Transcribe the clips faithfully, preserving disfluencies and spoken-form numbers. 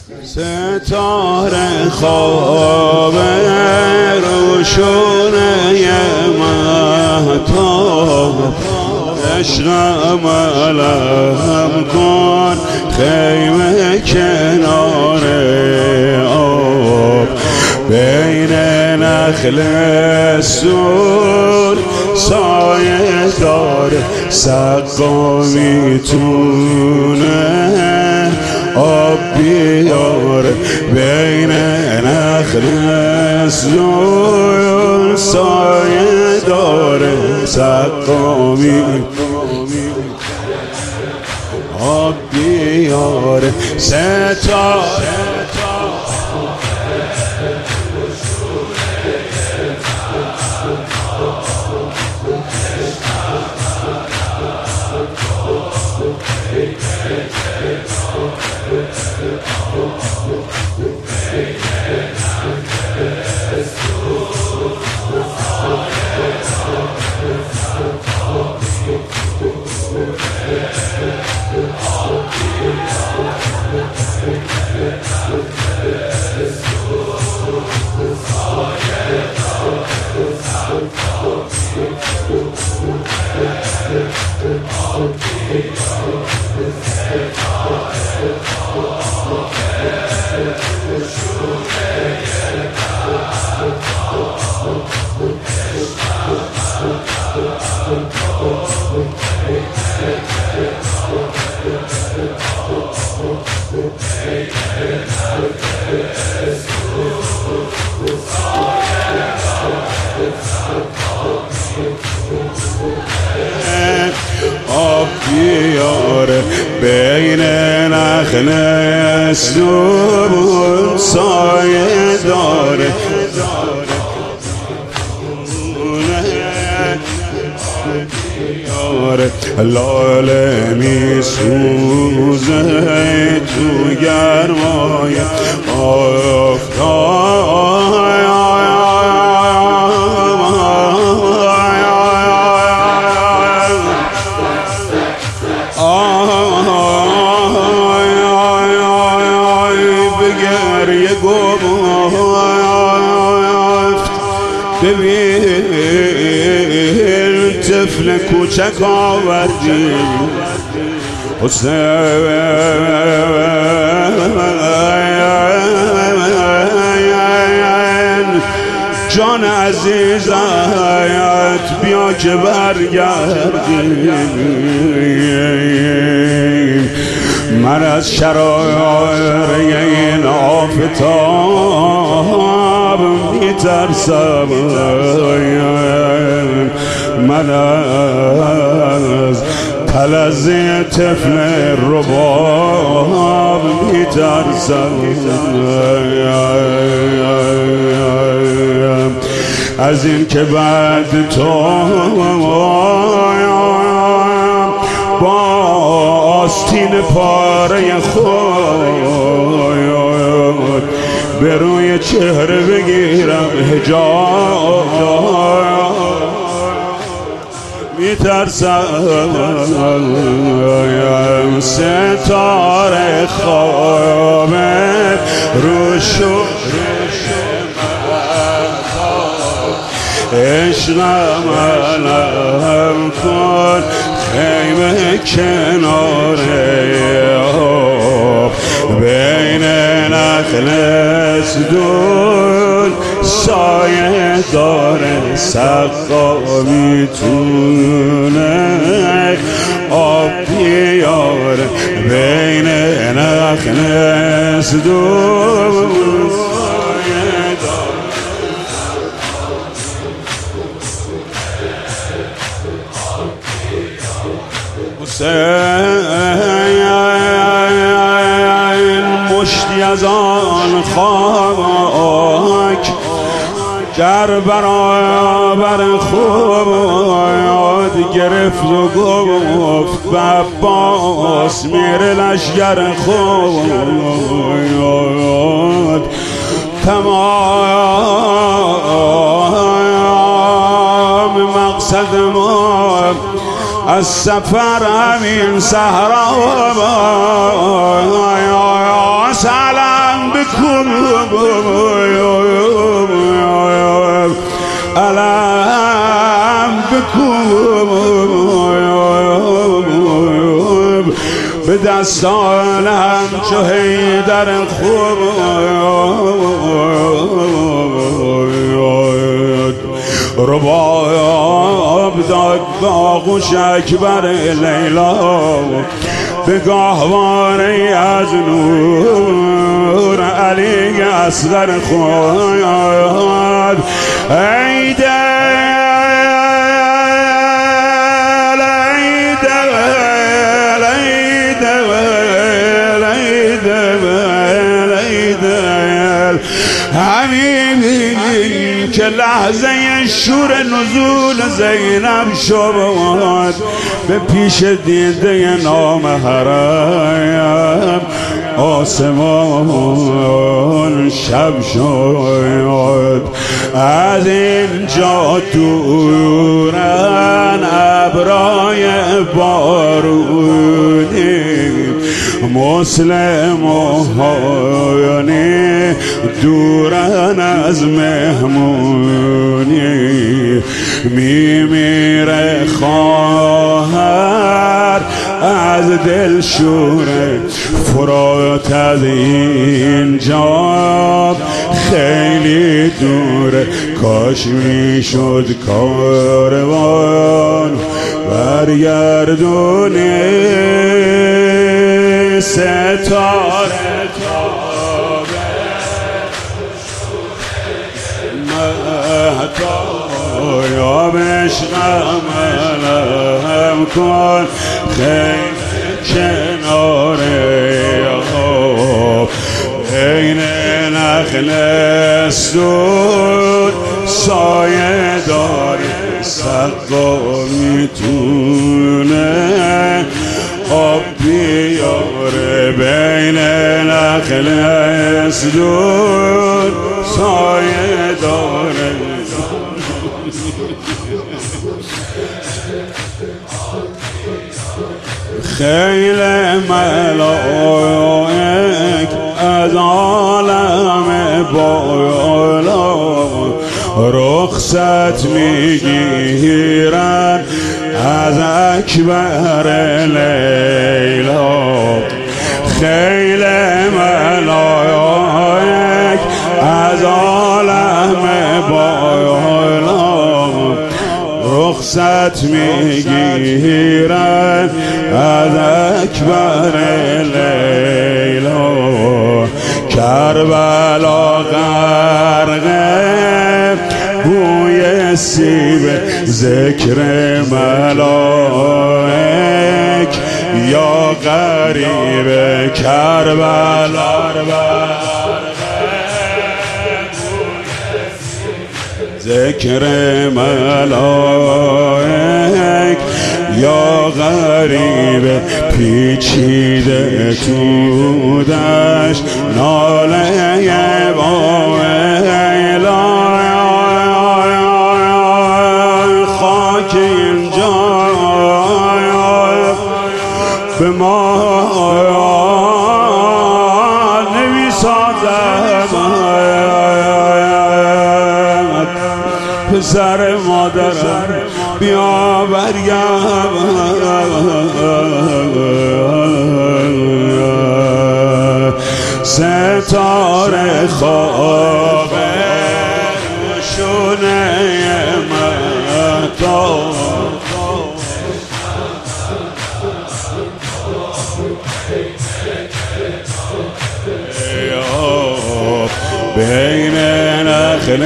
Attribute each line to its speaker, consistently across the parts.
Speaker 1: ستاره خواب روشونه مهتاب، عشقم علم کن خیمه کنار آب، بین نخل سور سایه داره، سقا میتونه آب بیاره، بین نخل سور سایه داره، سقا میتونه آب بیاره. ستاره آب بیاره، بین نخل سور سایه داره، لاله می سوزه تو گرمای آفتاب، بگریه گفت ببین طفل کوچک آوردی حسین، جان عزیزت بیا که برگردیم، من از شراره این آفتاب میترسم، من از تلظی طفل رباب میترسم، از این که بعد تو با آستین پاره خود به روی چهره بگیرم حجاب، میترسم ستاره خواب روشون عشقم علم کن خیمه کنار آب، بین نخل سدون سایه داره، سقا میتونه آب بیاره، بین نخل سدون حسین مشتی از آن خاک در برابر خود گرفت و گفت به عباس میره لشگر خود، تمام مقصد ما از سفر همین صحرا سلام بکن علم بکن به دستانم چو حیدر خوب رباب داد آغوش اکبر لیلا به گاهواره از نور علی اصغر خود ای دل ای دل ای دل ای دل ای دل همین که لحظه شور نزول زینب شد به پیش دیده نامحرم آسمان شب شد از اینجا دورن ابرای بارونی مسلمانی دورن از مهمونی میمیره خواهر از دل شوره فرات از اینجا خیلی دوره کاش میشد کاروان برگردونه ستاره یا بشقم علم کن خیلی کناره این نخل استون سایه داره سقا میتونه آب بیاره بین نخل استون سایه داره خیل ملائک از عالم بالا رخصت میگیرن از اکبر لیلا خیل ملائک از عالم بالا رخصت میگیرن از اکبر لیلا کربلا غرقه بوی سیب ذکر ملائک یا غریب کربلا ذکر ملائک یا غریب پیچیده تو دشت ناله وایلا خاک اینجا به ما نمیسازد پسر مادرم بیا برگرد ستاره خواب روشونه مهتاب بین نخل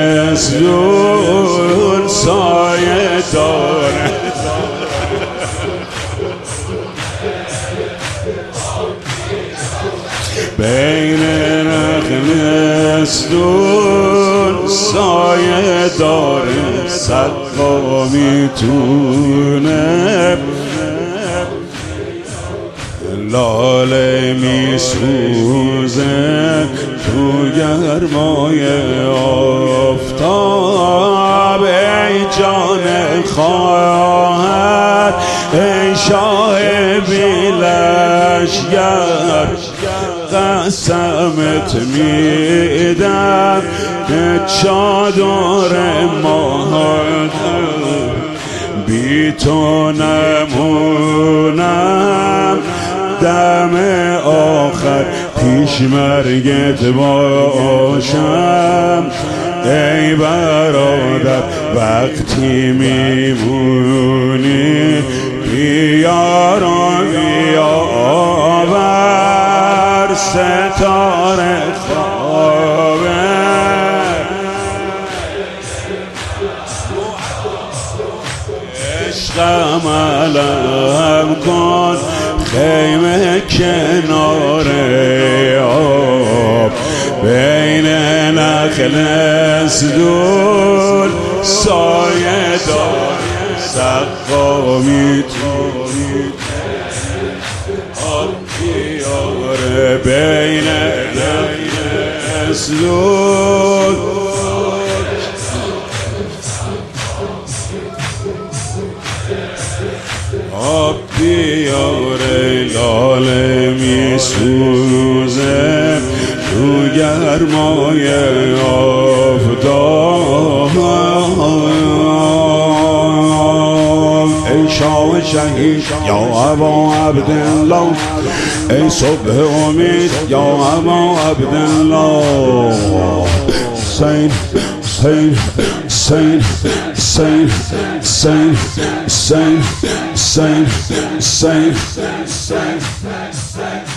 Speaker 1: زون سایه داره بین نخل زون سایه داره صدقا میتونه لاله میسوزه تو گرمای آفتاب ای جان خواهر ای شاه بی لشگر قسمت میدم که چادر ماهد بی تو نمونم دم آخر پیش مرگت باشم ای برادر وقتی میمونی بیار و بیاور ستاره خوابه عشقم علم کن خیمه کنار آب بین نخل اسدول سایه دار سقامی تو آب بیاره بین نخل اسدول آب بیاره لاله میسوزه تو گرمای آفتاب ای شاه شهید یا ابا عبدالله ای صبح امید یا ابا عبدالله سین سین سین سین سین سین سین سین سین